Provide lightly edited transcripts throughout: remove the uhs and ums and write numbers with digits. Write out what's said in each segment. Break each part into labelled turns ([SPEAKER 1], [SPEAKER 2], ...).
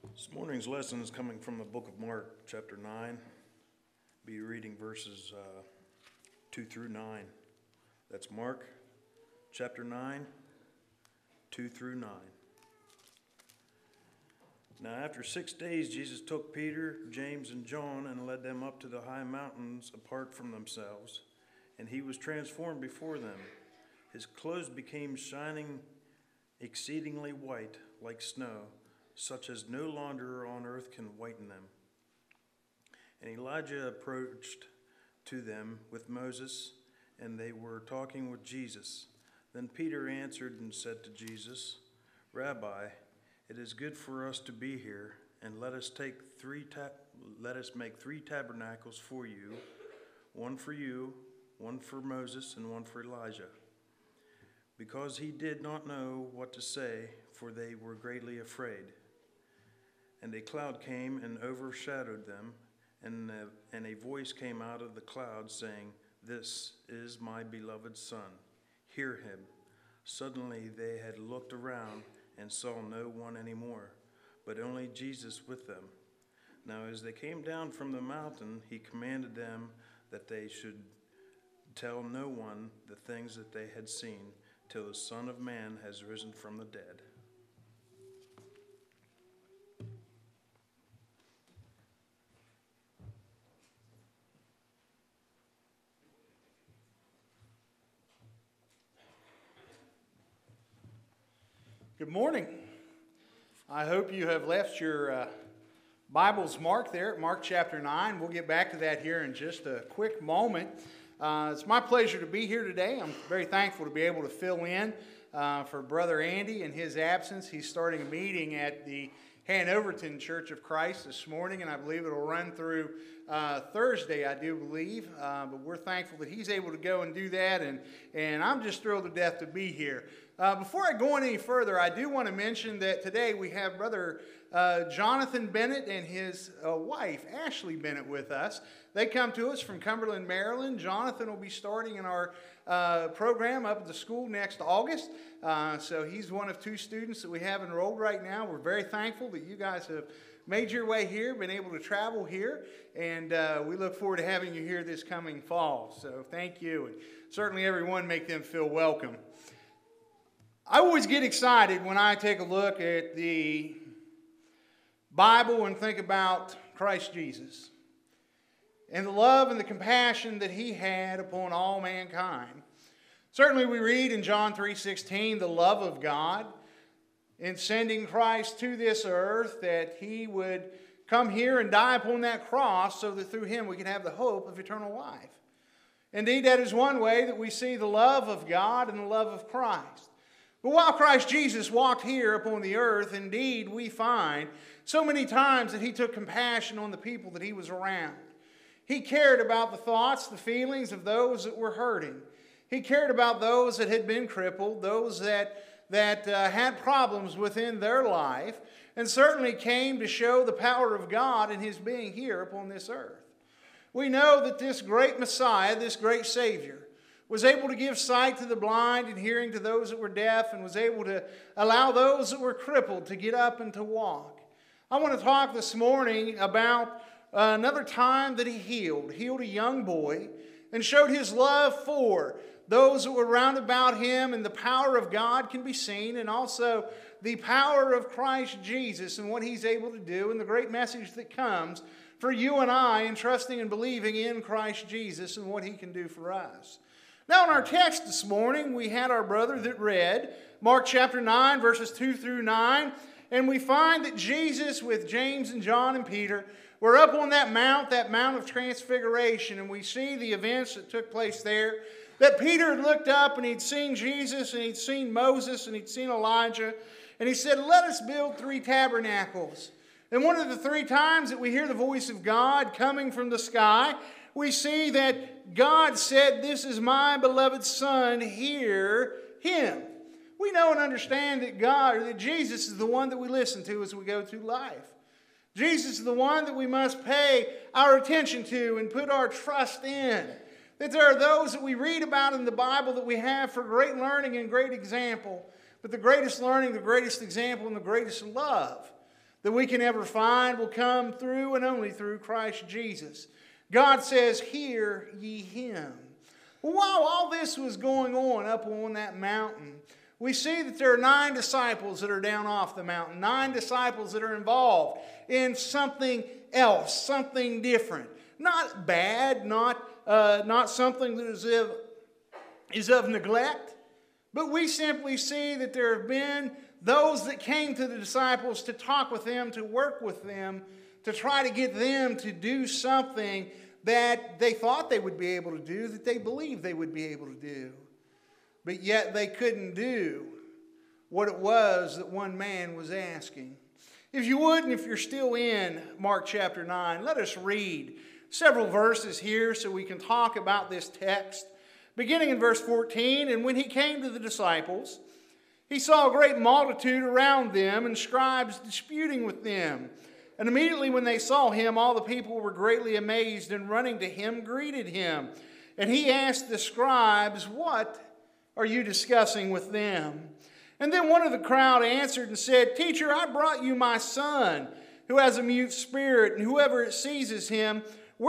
[SPEAKER 1] This morning's lesson is coming from the book of Mark, chapter 9. Be reading verses 2 through 9. That's Mark, chapter 9, 2 through 9. Now after 6 days, Jesus took Peter, James, and John and led them up to the high mountains apart from themselves, and he was transformed before them. His clothes became shining exceedingly white like snow, such as no launderer on earth can whiten them. And Elijah approached to them with Moses, and they were talking with Jesus. Then Peter answered and said to Jesus, "Rabbi, it is good for us to be here, and let us make three tabernacles for you, one for Moses, and one for Elijah." Because he did not know what to say, for they were greatly afraid. And a cloud came and overshadowed them, and a voice came out of the cloud saying, "This is my beloved Son. Hear him." Suddenly they had looked around and saw no one anymore, but only Jesus with them. Now as they came down from the mountain, he commanded them that they should tell no one the things that they had seen, till the Son of Man has risen from the dead.
[SPEAKER 2] Good morning. I hope you have left your Bibles marked there at Mark chapter 9. We'll get back to that here in just a quick moment. It's my pleasure to be here today. I'm very thankful to be able to fill in for Brother Andy in his absence. He's starting a meeting at the Hanoverton Church of Christ this morning, and I believe it'll run through Thursday, I do believe. But we're thankful that he's able to go and do that, and I'm just thrilled to death to be here. Before I go any further, I do want to mention that today we have Brother Jonathan Bennett and his wife, Ashley Bennett, with us. They come to us from Cumberland, Maryland. Jonathan will be starting in our program up at the school next August. So he's one of 2 students that we have enrolled right now. We're very thankful that you guys have made your way here, been able to travel here, and we look forward to having you here this coming fall. So thank you, and certainly everyone make them feel welcome. I always get excited when I take a look at the Bible and think about Christ Jesus and the love and the compassion that he had upon all mankind. Certainly we read in John 3:16 the love of God in sending Christ to this earth, that he would come here and die upon that cross so that through him we could have the hope of eternal life. Indeed, that is one way that we see the love of God and the love of Christ. But while Christ Jesus walked here upon the earth, indeed we find so many times that he took compassion on the people that he was around. He cared about the thoughts, the feelings of those that were hurting. He cared about those that had been crippled, those that had problems within their life, and certainly came to show the power of God in his being here upon this earth. We know that this great Messiah, this great Savior, was able to give sight to the blind and hearing to those that were deaf, and was able to allow those that were crippled to get up and to walk. I want to talk this morning about another time that he healed a young boy, and showed his love for those that were round about him, and the power of God can be seen, and also the power of Christ Jesus and what he's able to do, and the great message that comes for you and I in trusting and believing in Christ Jesus and what he can do for us. Now in our text this morning, we had our brother that read Mark chapter 9, verses 2 through 9, and we find that Jesus with James and John and Peter were up on that Mount of Transfiguration, and we see the events that took place there. That Peter had looked up and he'd seen Jesus, and he'd seen Moses, and he'd seen Elijah, and he said, "Let us build 3 tabernacles." And one of the 3 times that we hear the voice of God coming from the sky, we see that God said, "This is my beloved Son, hear him." We know and understand that Jesus is the one that we listen to as we go through life. Jesus is the one that we must pay our attention to and put our trust in. That there are those that we read about in the Bible that we have for great learning and great example. But the greatest learning, the greatest example, and the greatest love that we can ever find will come through and only through Christ Jesus. God says, "Hear ye him." Well, while all this was going on up on that mountain, we see that there are 9 disciples that are down off the mountain. 9 disciples that are involved in something else, something different. Not bad, not something that is of neglect. But we simply see that there have been those that came to the disciples to talk with them, to work with them, to try to get them to do something that they thought they would be able to do, that they believed they would be able to do. But yet they couldn't do what it was that one man was asking. If you would, and if you're still in Mark chapter 9, let us read several verses here so we can talk about this text. Beginning in verse 14, "And when he came to the disciples, he saw a great multitude around them, and scribes disputing with them. And immediately when they saw him, all the people were greatly amazed, and running to him greeted him. And he asked the scribes, 'What are you discussing with them?' And then one of the crowd answered and said, 'Teacher, I brought you my son, who has a mute spirit, and wherever it seizes him,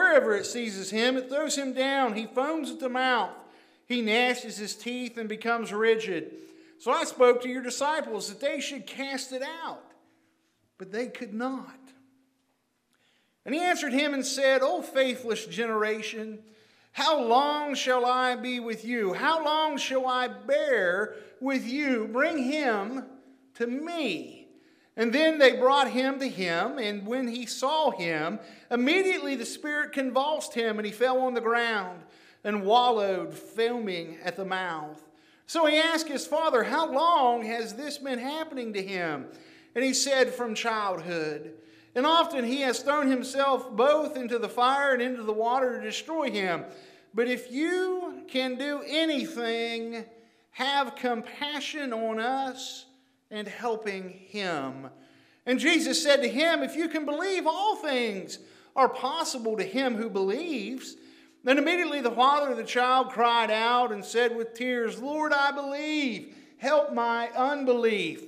[SPEAKER 2] it throws him down. He foams at the mouth. He gnashes his teeth and becomes rigid. So I spoke to your disciples that they should cast it out, but they could not.' And he answered him and said, 'O faithless generation, how long shall I be with you? How long shall I bear with you? Bring him to me.' And then they brought him to him, and when he saw him, immediately the spirit convulsed him, and he fell on the ground and wallowed, foaming at the mouth. So he asked his father, 'How long has this been happening to him?' And he said, 'From childhood. And often he has thrown himself both into the fire and into the water to destroy him. But if you can do anything, have compassion on us and helping him.' And Jesus said to him, 'If you can believe, all things are possible to him who believes.' Then immediately the father of the child cried out and said with tears, 'Lord, I believe. Help my unbelief.'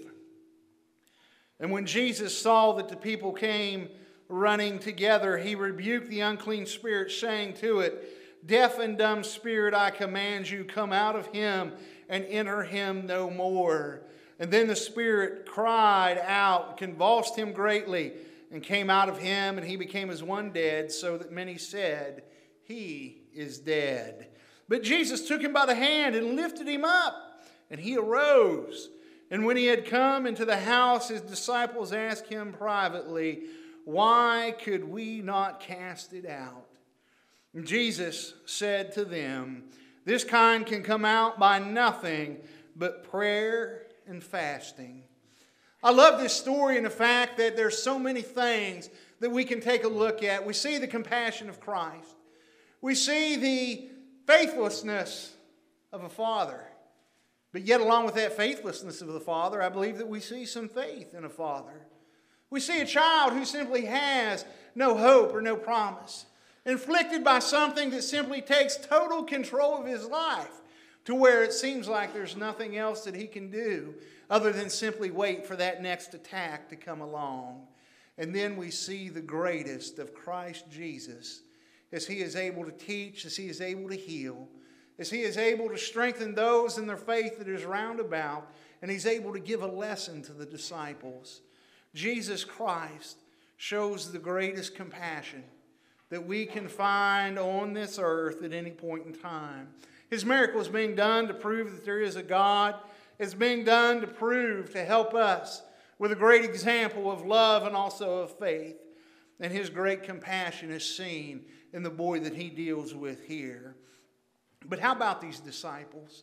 [SPEAKER 2] And when Jesus saw that the people came running together, he rebuked the unclean spirit, saying to it, 'Deaf and dumb spirit, I command you, come out of him and enter him no more.' And then the spirit cried out, convulsed him greatly, and came out of him, and he became as one dead, so that many said, 'He is dead.' But Jesus took him by the hand and lifted him up, and he arose. And when he had come into the house, his disciples asked him privately, 'Why could we not cast it out?' And Jesus said to them, 'This kind can come out by nothing but prayer and fasting.'" I love this story and the fact that there's so many things that we can take a look at. We see the compassion of Christ. We see the faithlessness of a father. But yet along with that faithlessness of the father, I believe that we see some faith in a father. We see a child who simply has no hope or no promise, inflicted by something that simply takes total control of his life, to where it seems like there's nothing else that he can do other than simply wait for that next attack to come along. And then we see the greatest of Christ Jesus, as he is able to teach, as he is able to heal, as he is able to strengthen those in their faith that is round about, and he's able to give a lesson to the disciples. Jesus Christ shows the greatest compassion that we can find on this earth at any point in time. His miracle is being done to prove that there is a God. It's being done to prove, to help us with a great example of love and also of faith. And his great compassion is seen in the boy that he deals with here. But how about these disciples?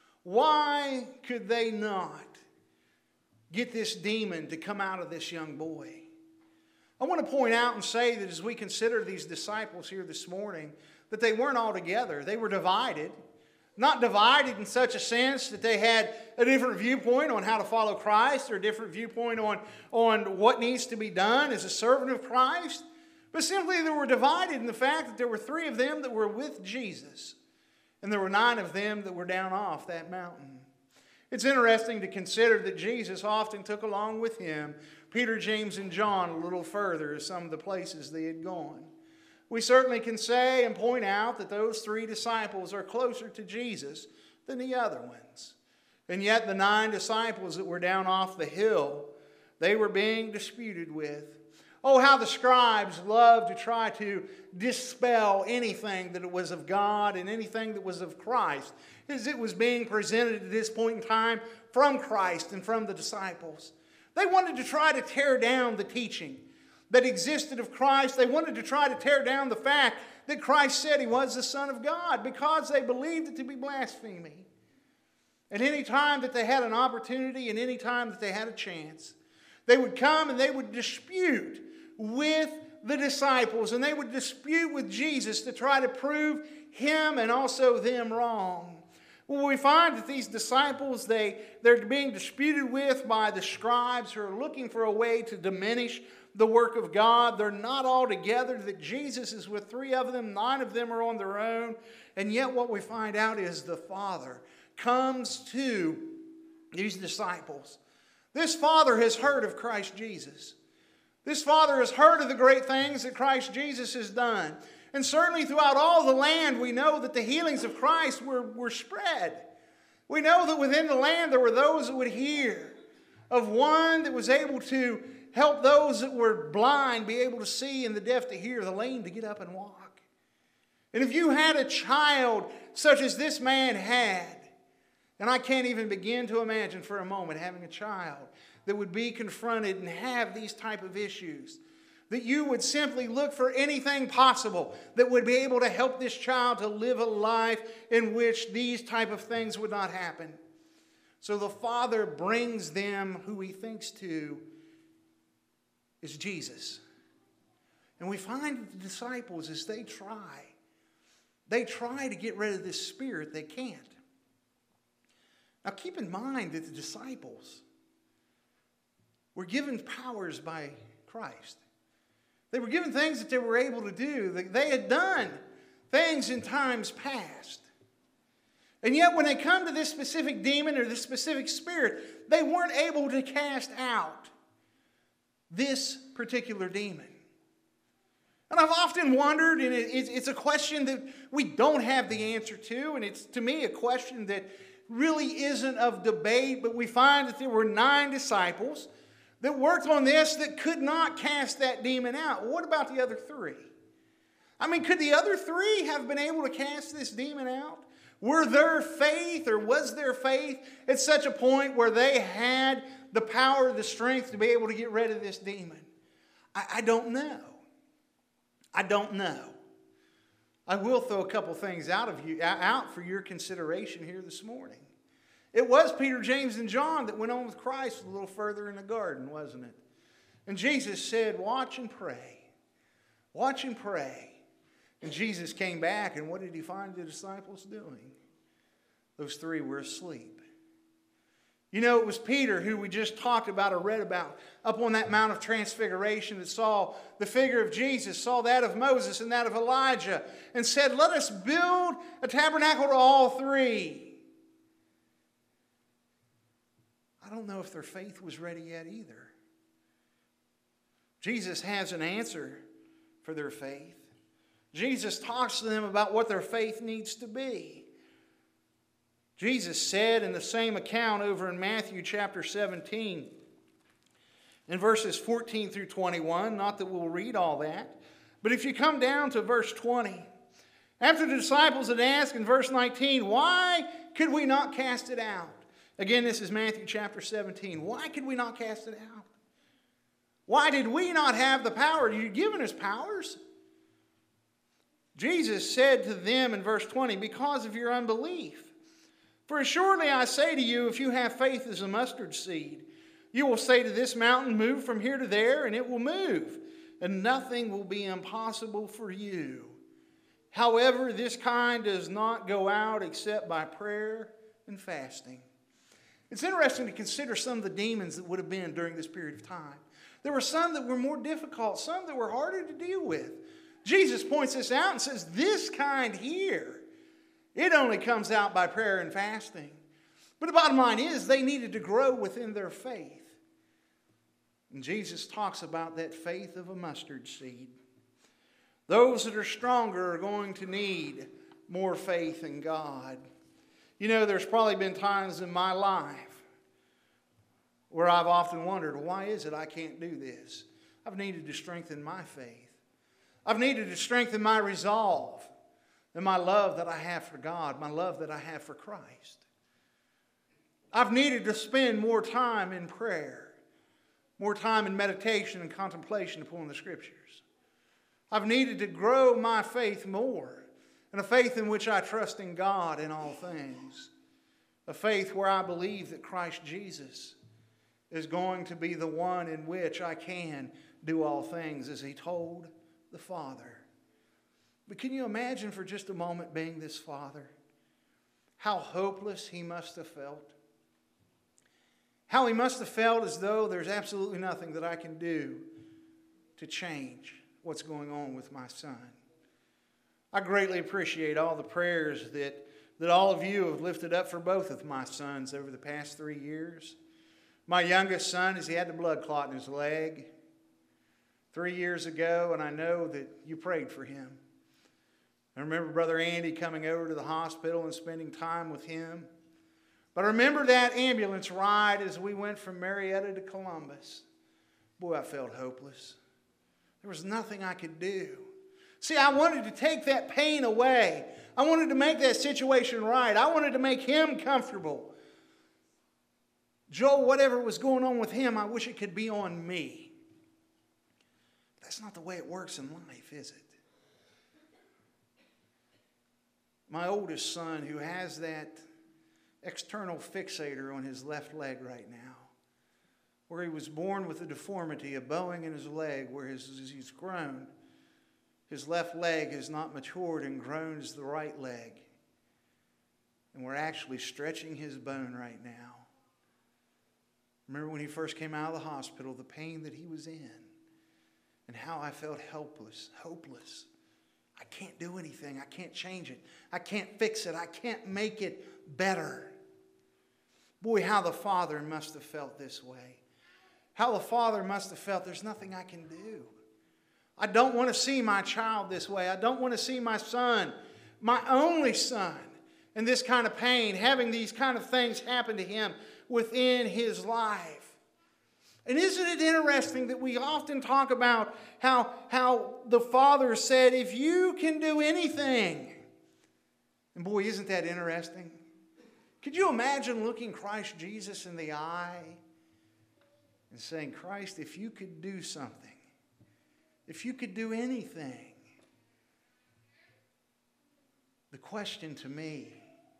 [SPEAKER 2] Why could they not get this demon to come out of this young boy? I want to point out and say that as we consider these disciples here this morning, that they weren't all together. They were divided. Not divided in such a sense that they had a different viewpoint on how to follow Christ, or a different viewpoint on what needs to be done as a servant of Christ, but simply they were divided in the fact that there were 3 of them that were with Jesus, and there were 9 of them that were down off that mountain. It's interesting to consider that Jesus often took along with him Peter, James, and John a little further as some of the places they had gone. We certainly can say and point out that those 3 disciples are closer to Jesus than the other ones. And yet the 9 disciples that were down off the hill, they were being disputed with. Oh, how the scribes loved to try to dispel anything that was of God and anything that was of Christ, as it was being presented at this point in time from Christ and from the disciples. They wanted to try to tear down the teaching that existed of Christ. They wanted to try to tear down the fact that Christ said he was the Son of God, because they believed it to be blasphemy. And any time that they had an opportunity and any time that they had a chance, they would come and they would dispute with the disciples, and they would dispute with Jesus to try to prove him and also them wrong. Well, we find that these disciples, they're being disputed with by the scribes who are looking for a way to diminish the work of God. They're not all together, that Jesus is with 3 of them, 9 of them are on their own. And yet what we find out is the Father comes to these disciples. This Father has heard of Christ Jesus. This Father has heard of the great things that Christ Jesus has done. And certainly throughout all the land, we know that the healings of Christ were spread. We know that within the land there were those that would hear of one that was able to help those that were blind be able to see, and the deaf to hear, the lame to get up and walk. And if you had a child such as this man had, and I can't even begin to imagine for a moment having a child that would be confronted and have these type of issues, that you would simply look for anything possible that would be able to help this child to live a life in which these type of things would not happen. So the Father brings them who he thinks to is Jesus. And we find that the disciples, as they try to get rid of this spirit, they can't. Now keep in mind that the disciples were given powers by Christ. They were given things that they were able to do. They had done things in times past. And yet when they come to this specific demon or this specific spirit, they weren't able to cast out this particular demon. And I've often wondered, and it's a question that we don't have the answer to, and it's to me a question that really isn't of debate, but we find that there were 9 disciples that worked on this that could not cast that demon out. What about the other 3? I mean, could the other 3 have been able to cast this demon out? Were their faith, or was their faith at such a point where they had the power, the strength to be able to get rid of this demon? I don't know. I don't know. I will throw a couple things out for your consideration here this morning. It was Peter, James, and John that went on with Christ a little further in the garden, wasn't it? And Jesus said, watch and pray. Watch and pray. And Jesus came back, and what did he find the disciples doing? Those 3 were asleep. You know, it was Peter who we just talked about or read about up on that Mount of Transfiguration that saw the figure of Jesus, saw that of Moses and that of Elijah, and said, let us build a tabernacle to all 3. I don't know if their faith was ready yet either. Jesus has an answer for their faith. Jesus talks to them about what their faith needs to be. Jesus said in the same account over in Matthew chapter 17, in verses 14 through 21, not that we'll read all that, but if you come down to verse 20, after the disciples had asked in verse 19, why could we not cast it out? Again, this is Matthew chapter 17. Why could we not cast it out? Why did we not have the power? You've given us powers. Jesus said to them in verse 20, because of your unbelief. For assuredly I say to you, if you have faith as a mustard seed, you will say to this mountain, move from here to there, and it will move, and nothing will be impossible for you. However, this kind does not go out except by prayer and fasting. It's interesting to consider some of the demons that would have been during this period of time. There were some that were more difficult, some that were harder to deal with. Jesus points this out and says, this kind here, it only comes out by prayer and fasting. But the bottom line is they needed to grow within their faith. And Jesus talks about that faith of a mustard seed. Those that are stronger are going to need more faith in God. You know, there's probably been times in my life where I've often wondered, why is it I can't do this? I've needed to strengthen my faith. I've needed to strengthen my resolve and my love that I have for God, my love that I have for Christ. I've needed to spend more time in prayer, more time in meditation and contemplation upon the Scriptures. I've needed to grow my faith more, and a faith in which I trust in God in all things. A faith where I believe that Christ Jesus is going to be the one in which I can do all things, as He told the Father. But can you imagine for just a moment being this Father? How hopeless He must have felt. How He must have felt as though there's absolutely nothing that I can do to change what's going on with my son. I greatly appreciate all the prayers that all of you have lifted up for both of my sons over the past 3 years. My youngest son, as he had the blood clot in his leg 3 years ago, and I know that you prayed for him. I remember Brother Andy coming over to the hospital and spending time with him. But I remember that ambulance ride as we went from Marietta to Columbus. Boy, I felt hopeless. There was nothing I could do. See, I wanted to take that pain away. I wanted to make that situation right. I wanted to make him comfortable. Joel, whatever was going on with him, I wish it could be on me. That's not the way it works in life, is it? My oldest son, who has that external fixator on his left leg right now, where he was born with a deformity, a bowing in his leg, where he's grown. His left leg has not matured and grown as the right leg. And we're actually stretching his bone right now. Remember when he first came out of the hospital, the pain that he was in, and how I felt helpless, hopeless. I can't do anything. I can't change it. I can't fix it. I can't make it better. Boy, how the Father must have felt this way. How the Father must have felt there's nothing I can do. I don't want to see my child this way. I don't want to see my son, my only son, in this kind of pain, having these kind of things happen to him within his life. And isn't it interesting that we often talk about how the Father said, if you can do anything. And boy, isn't that interesting? Could you imagine looking Christ Jesus in the eye and saying, Christ, if you could do something, if you could do anything. The question to me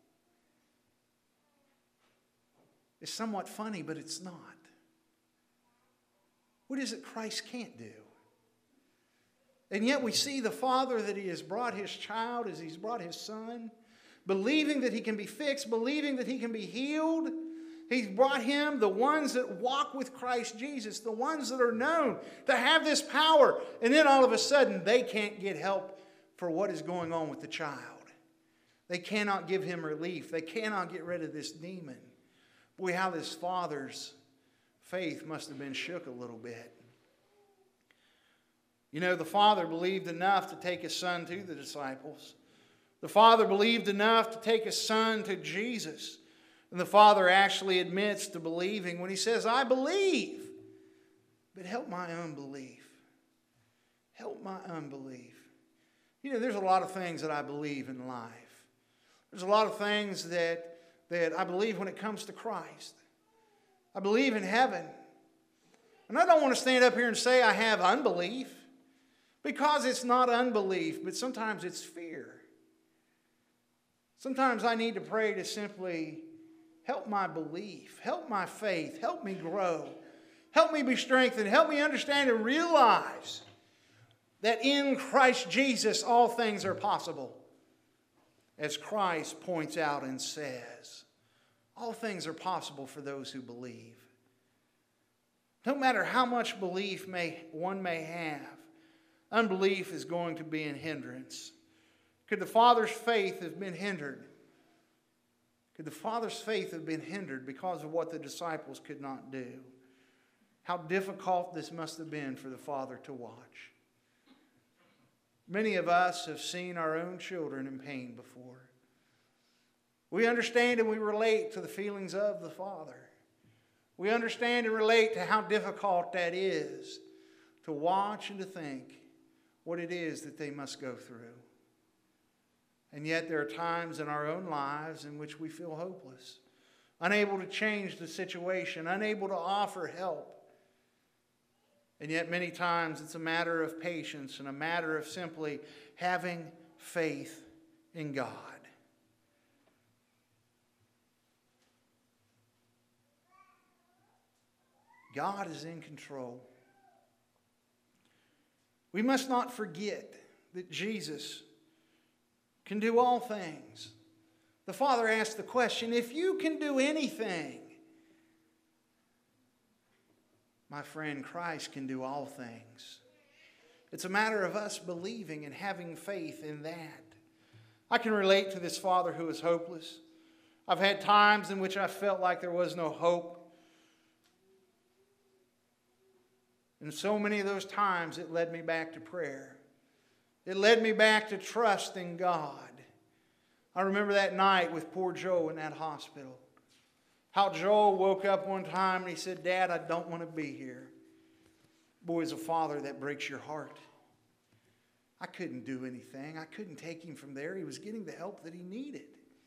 [SPEAKER 2] is somewhat funny, but it's not. What is it Christ can't do? And yet we see the Father that He has brought His child as He's brought His Son, believing that He can be fixed, believing that He can be healed. He's brought him the ones that walk with Christ Jesus, the ones that are known to have this power. And then all of a sudden, they can't get help for what is going on with the child. They cannot give him relief. They cannot get rid of this demon. Boy, how this father's faith must have been shook a little bit. You know, the father believed enough to take his son to the disciples. The father believed enough to take his son to Jesus. And the Father actually admits to believing when He says, I believe, but help my unbelief. Help my unbelief. You know, there's a lot of things that I believe in life. There's a lot of things that I believe when it comes to Christ. I believe in heaven. And I don't want to stand up here and say I have unbelief, because it's not unbelief, but sometimes it's fear. Sometimes I need to pray to simply help my belief, help my faith, help me grow, help me be strengthened, help me understand and realize that in Christ Jesus all things are possible. As Christ points out and says, all things are possible for those who believe. No matter how much belief one may have, unbelief is going to be a hindrance. Could the Father's faith have been hindered? Could the Father's faith have been hindered because of what the disciples could not do? how difficult this must have been for the father to watch. Many of us have seen our own children in pain before. We understand and we relate to the feelings of the father. We understand and relate to how difficult that is to watch and to think what it is that they must go through. And yet there are times in our own lives in which we feel hopeless, unable to change the situation, unable to offer help. And yet many times it's a matter of patience and a matter of simply having faith in God. God is in control. We must not forget that Jesus can do all things. The Father asked the question, if you can do anything, my friend, Christ can do all things. It's a matter of us believing and having faith in that. I can relate to this father who is hopeless. I've had times in which I felt like there was no hope. And so many of those times it led me back to prayer. It led me back to trust in God. I remember that night with poor Joe in that hospital. How Joel woke up one time and he said, Dad, I don't want to be here. Boy, as a father, that breaks your heart. I couldn't do anything. I couldn't take him from there. He was getting the help that he needed.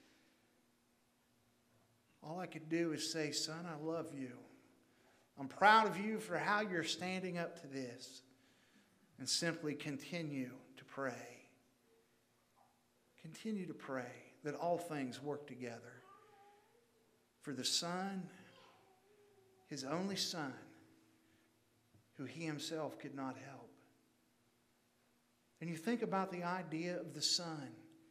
[SPEAKER 2] All I could do is say, son, I love you. I'm proud of you for how you're standing up to this. And simply continue to pray. Continue to pray that all things work together for the Son, His only Son, who He Himself could not help. And you think about the idea of the Son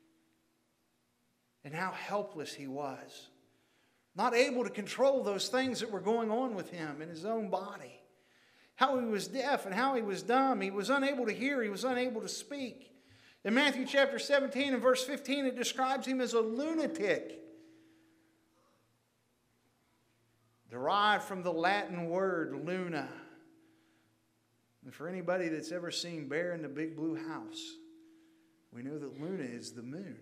[SPEAKER 2] and how helpless He was. Not able to control those things that were going on with Him in His own body. How He was deaf and how He was dumb. He was unable to hear. He was unable to speak. In Matthew chapter 17 and verse 15, it describes Him as a lunatic. Derived from the Latin word luna. And for anybody that's ever seen Bear in the Big Blue House, we know that Luna is the moon.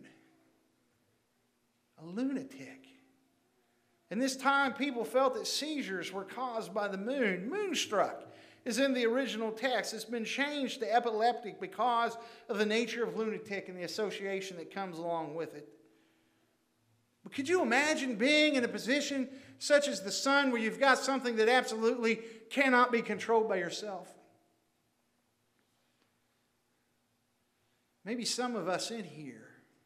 [SPEAKER 2] A lunatic. In this time, people felt that seizures were caused by the moon. Moonstruck is in the original text. It's been changed to epileptic because of the nature of lunatic and the association that comes along with it. But could you imagine being in a position such as the Son where you've got something that absolutely cannot be controlled by yourself? Maybe some of us in here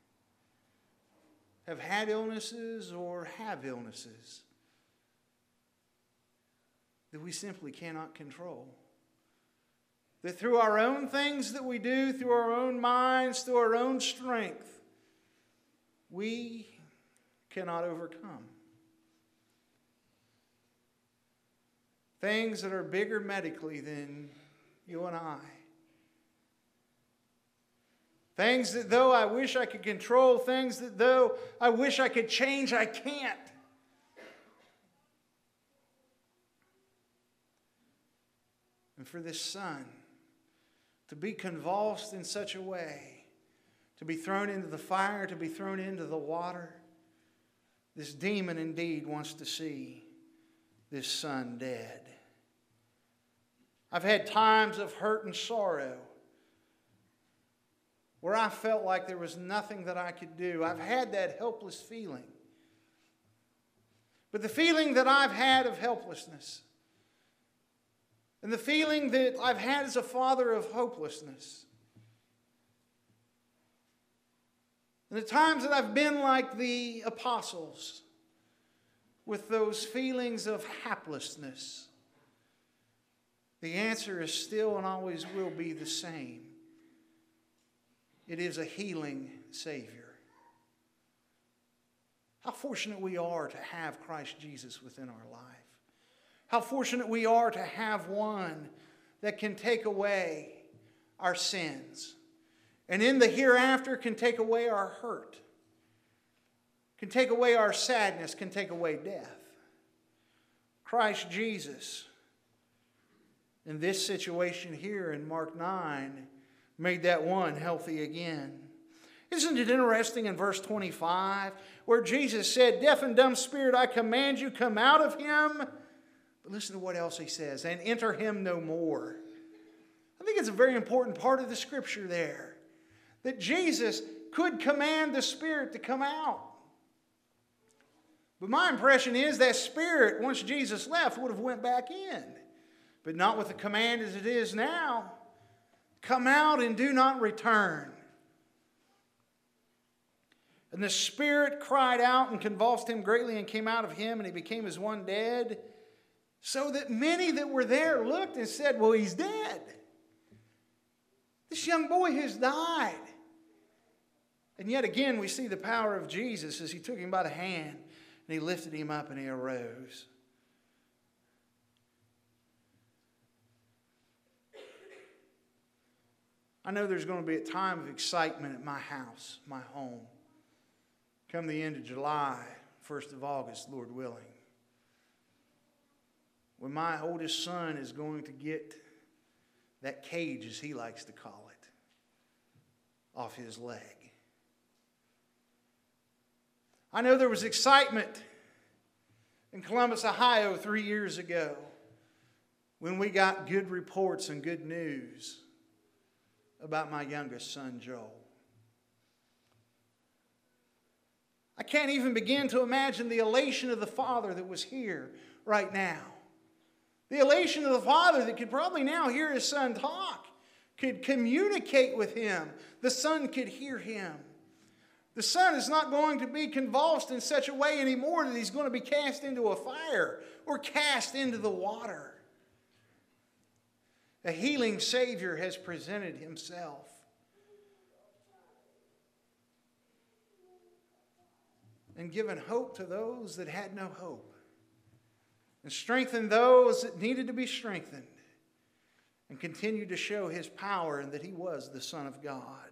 [SPEAKER 2] have had illnesses or have illnesses that we simply cannot control. That through our own things that we do, through our own minds, through our own strength, we cannot overcome. Things that are bigger medically than you and I. Things that though I wish I could control, things that though I wish I could change, I can't. And for this Son to be convulsed in such a way, to be thrown into the fire, to be thrown into the water, this demon indeed wants to see this Son dead. I've had times of hurt and sorrow where I felt like there was nothing that I could do. I've had that helpless feeling. But the feeling that I've had of helplessness and the feeling that I've had as a father of hopelessness and the times that I've been like the apostles with those feelings of haplessness, the answer is still and always will be the same. It is a healing Savior. How fortunate we are to have Christ Jesus within our life. How fortunate we are to have one that can take away our sins. And in the hereafter can take away our hurt. Can take away our sadness, can take away death. Christ Jesus in this situation here in Mark 9 made that one healthy again. Isn't it interesting in verse 25 where Jesus said, "Deaf and dumb spirit, I command you, come out of him." But listen to what else he says, "and enter him no more." I think it's a very important part of the scripture there, that Jesus could command the spirit to come out. But my impression is that spirit, once Jesus left, would have went back in. But not with the command as it is now. Come out and do not return. And the spirit cried out and convulsed him greatly and came out of him, and he became as one dead. So that many that were there looked and said, "Well, he's dead. This young boy has died." And yet again we see the power of Jesus as he took him by the hand and he lifted him up and he arose. I know there's going to be a time of excitement at my house, my home. Come the end of July, 1st of August, Lord willing, when my oldest son is going to get that cage, as he likes to call it, off his leg. I know there was excitement in Columbus, Ohio 3 years ago when we got good reports and good news about my youngest son, Joel. I can't even begin to imagine the elation of the father that was here right now. The elation of the father that could probably now hear his son talk, could communicate with him. The son could hear him. The son is not going to be convulsed in such a way anymore that he's going to be cast into a fire or cast into the water. A healing Savior has presented himself. And given hope to those that had no hope. And strengthened those that needed to be strengthened. And continued to show his power and that he was the Son of God.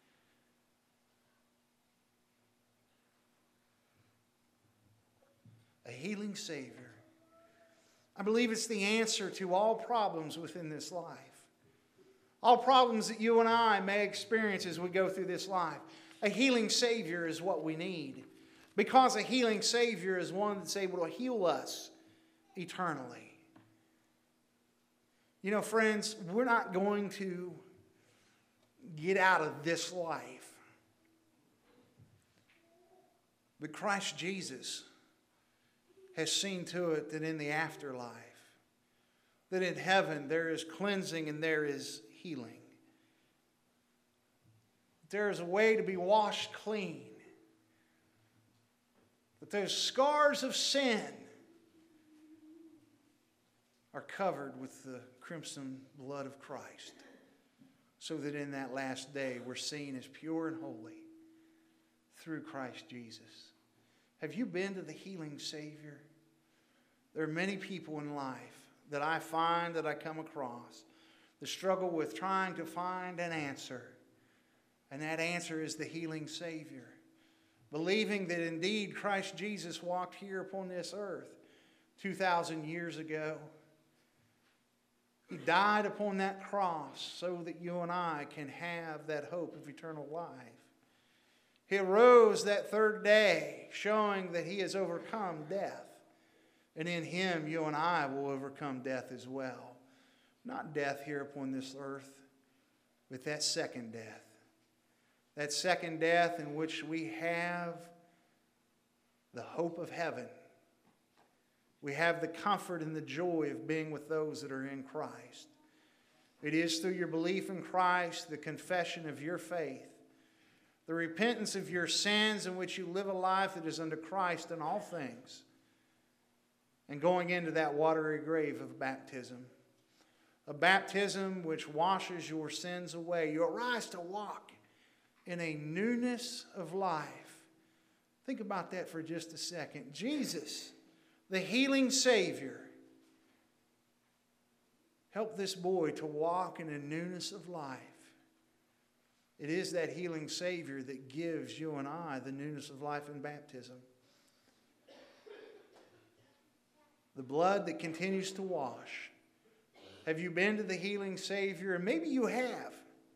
[SPEAKER 2] A healing Savior. I believe it's the answer to all problems within this life. All problems that you and I may experience as we go through this life. A healing Savior is what we need. Because a healing Savior is one that's able to heal us eternally. You know, friends, we're not going to get out of this life. But Christ Jesus has seen to it that in the afterlife, that in heaven there is cleansing and there is healing. There is a way to be washed clean. That those scars of sin are covered with the crimson blood of Christ. So that in that last day we're seen as pure and holy through Christ Jesus. Have you been to the healing Savior? There are many people in life that I find, that I come across, that struggle with trying to find an answer. And that answer is the healing Savior. Believing that indeed Christ Jesus walked here upon this earth 2,000 years ago. He died upon that cross so that you and I can have that hope of eternal life. He arose that third day, showing that he has overcome death. And in him, you and I will overcome death as well. Not death here upon this earth, but that second death. That second death in which we have the hope of heaven. We have the comfort and the joy of being with those that are in Christ. It is through your belief in Christ, the confession of your faith, the repentance of your sins in which you live a life that is unto Christ in all things, and going into that watery grave of baptism. A baptism which washes your sins away. You arise to walk in a newness of life. Think about that for just a second. Jesus, the healing Savior, helped this boy to walk in a newness of life. It is that healing Savior that gives you and I the newness of life in baptism. The blood that continues to wash Have you been to the healing Savior? And maybe you have.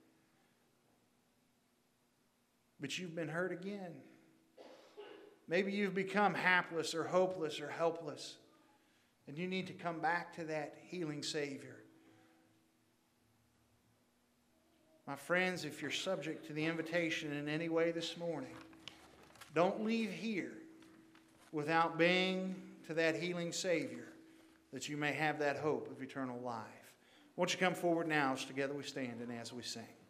[SPEAKER 2] But you've been hurt again. Maybe you've become hapless or hopeless or helpless. And you need to come back to that healing Savior. My friends, if you're subject to the invitation in any way this morning, don't leave here without being to that healing Savior, that you may have that hope of eternal life. Won't you come forward now as together we stand and as we sing.